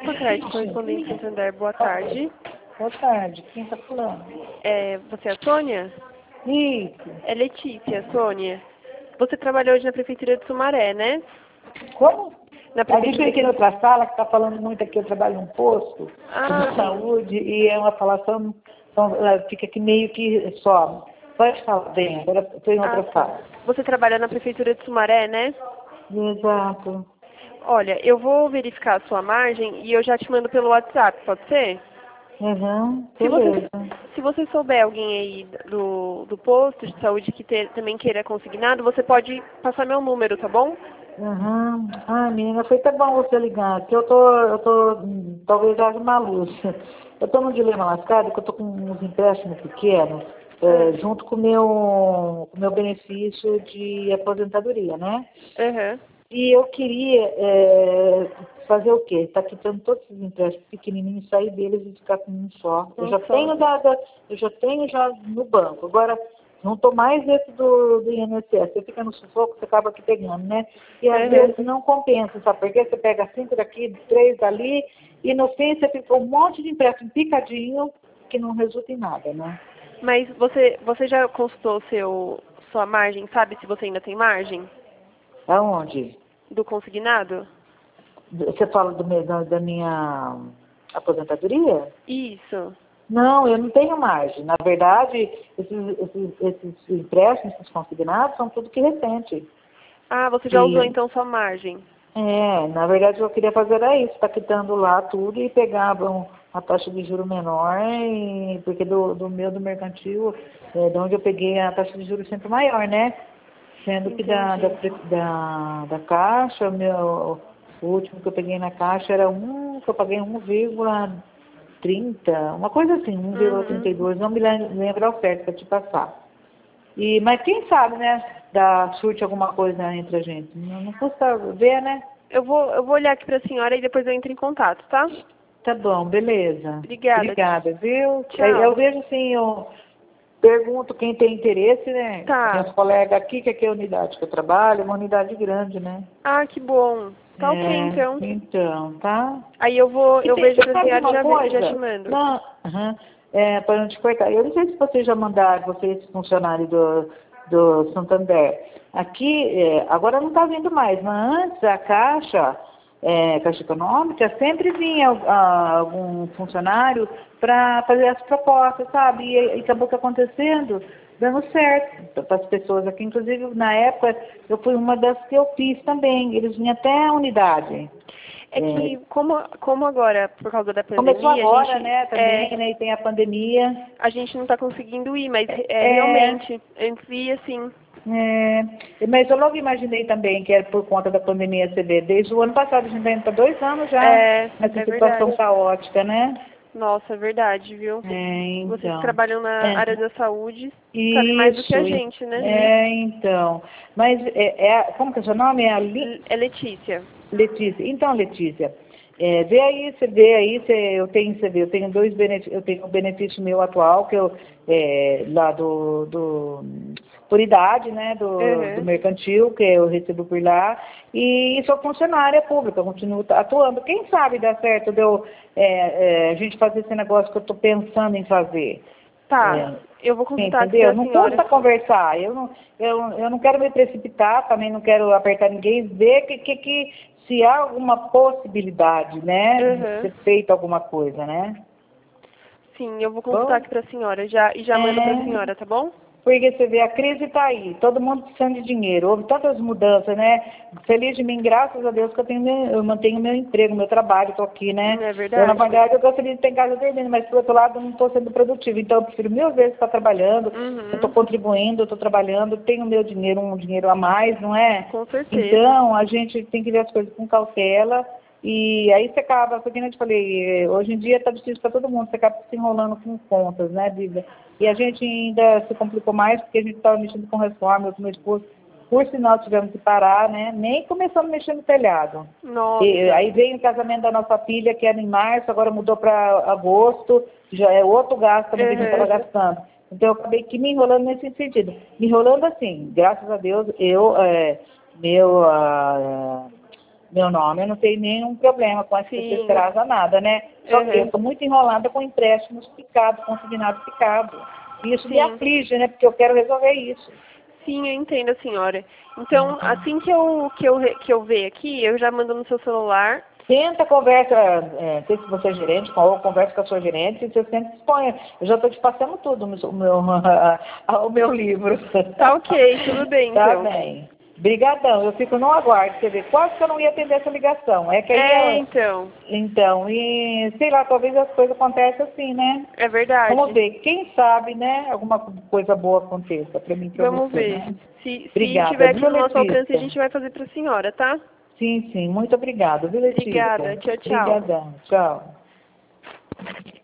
Socrates, correspondente Santander, boa tarde. Boa tarde, quem está falando? Você é a Sônia? Isso. É Letícia, Sônia. Você trabalhou hoje na Prefeitura de Sumaré, né? Como? Na A gente veio aqui Prefeitura... na outra sala, que está falando muito aqui, eu trabalho num posto de saúde, e é uma falação, então, fica aqui meio que só. Pode falar bem, agora estou em outra sala. Você trabalha na Prefeitura de Sumaré, né? Exato. Olha, eu vou verificar a sua margem e eu já te mando pelo WhatsApp, pode ser? Beleza. Se você souber alguém aí do posto de saúde que também queira consignado, você pode passar meu número, tá bom? Ah, menina, foi até bom você ligar, que eu tô talvez haja uma luz. Eu tô num dilema lascado, que eu tô com uns empréstimos pequenos, junto com o meu benefício de aposentadoria, né? Uhum. E eu queria fazer o quê? Tá quitando todos esses empréstimos pequenininhos, sair deles e ficar com um só. Eu já tenho já no banco. Agora, não estou mais dentro do INSS. Você fica no sufoco, você acaba aqui pegando, né? E às vezes não compensa, sabe? Porque você pega 5 daqui, 3 dali, e no fim você fica com um monte de empréstimo picadinho que não resulta em nada, né? Mas você já consultou sua margem, sabe se você ainda tem margem? Aonde? Do consignado? Você fala da minha aposentadoria? Isso. Não, eu não tenho margem. Na verdade, esses empréstimos, esses consignados, são tudo que recente. Ah, você já usou então sua margem? Na verdade, eu queria fazer era isso, tá quitando lá tudo e pegava uma taxa de juro menor, porque do mercantil, de onde eu peguei a taxa de juros sempre maior, né? Sendo que da Caixa, o último que eu peguei na Caixa era que eu paguei 1,30, uma coisa assim, 1,32, não me lembro ao certo para te passar. Mas quem sabe, né, surte alguma coisa entre a gente. Não custa ver, né? Eu vou olhar aqui para a senhora e depois eu entro em contato, tá? Tá bom, beleza. Obrigada. Obrigada, viu? Tchau. Eu vejo assim, eu pergunto quem tem interesse, né? Tá. Tem uns colegas aqui, que aqui é a unidade que eu trabalho, é uma unidade grande, né? Ah, que bom. Tá ok, então. Então, tá? Aí eu vejo pra senhora e já te mando. Não, para não te cortar. Eu não sei se vocês já mandaram, vocês funcionários do Santander. Aqui, agora não está vindo mais, mas antes a Caixa Econômica, sempre vinha algum funcionário para fazer as propostas, sabe? E acabou que acontecendo, dando certo para as pessoas aqui. Inclusive, na época, eu fui uma das que eu fiz também. Eles vinham até a unidade. É que, como agora, por causa da pandemia... Começou agora, né, também, né, e tem a pandemia. A gente não está conseguindo ir, mas realmente, antes ia sim. Mas eu logo imaginei também que era por conta da pandemia, você vê. Desde o ano passado, a gente está indo para 2 anos já nessa situação caótica, né? Nossa, é verdade, viu? Então. Vocês que trabalham na área da saúde sabem mais do que a gente, né? Então. Mas, como que é o seu nome? É Letícia. Letícia. Então, Letícia, você vê aí, eu tenho dois benefícios, eu tenho o benefício meu atual, que eu, lá por idade, né, do mercantil, que eu recebo por lá, e sou funcionária pública, continuo atuando. Quem sabe dá certo a gente fazer esse negócio que eu estou pensando em fazer. Tá, eu vou consultar aqui entendeu? a Não senhora. custa conversar, eu não quero me precipitar, também não quero apertar ninguém, ver que se há alguma possibilidade, né, de ser feita alguma coisa, né? Sim, eu vou consultar aqui para a senhora e já mando para a senhora, tá bom? Porque você vê, a crise está aí, todo mundo precisando de dinheiro, houve tantas mudanças, né? Feliz de mim, graças a Deus, que eu mantenho meu emprego, meu trabalho, estou aqui, né? É verdade. Eu, na verdade, eu gostaria de ter em casa dormindo, mas, por outro lado, não estou sendo produtiva. Então, eu prefiro 1000 vezes estar trabalhando, eu estou contribuindo, eu estou trabalhando, tenho meu dinheiro, um dinheiro a mais, não é? Com certeza. Então, a gente tem que ver as coisas com cautela. E aí você acaba, porque eu te falei, hoje em dia está difícil para todo mundo, você acaba se enrolando com contas, né, Bíblia? E a gente ainda se complicou mais porque a gente estava mexendo com reforma, eu com meu esposo, por sinal tivemos que parar, né? Nem começamos a mexer no telhado. Nossa. Aí veio o casamento da nossa filha, que era em março, agora mudou para agosto, já é outro gasto também que a gente estava gastando. Então eu acabei que me enrolando nesse sentido. Me enrolando assim, graças a Deus, meu nome, eu não tenho nenhum problema com essa atrasa nada, né? Só que eu estou muito enrolada com empréstimos picados, consignado picado. E isso me aflige, né? Porque eu quero resolver isso. Sim, eu entendo, senhora. Então, assim que eu ver aqui, eu já mando no seu celular. Tenta conversa, não sei se você é gerente, ou conversa com a sua gerente, e você sempre dispõe. Eu já estou te passando tudo, o meu livro. Tá ok, tudo bem, então. Tá bem. Obrigadão, eu fico no aguardo, quer ver, quase que eu não ia atender essa ligação. É que aí então. Então, e sei lá, talvez as coisas aconteçam assim, né? É verdade. Vamos ver, quem sabe, né, alguma coisa boa aconteça para mim, para você. Vamos ver. Né? Se Obrigada, tiver aqui viu, no nosso Letícia? alcance, a gente vai fazer para a senhora, tá? Sim, muito obrigada, viu, Letícia? Obrigada, tchau, tchau. Obrigadão, tchau.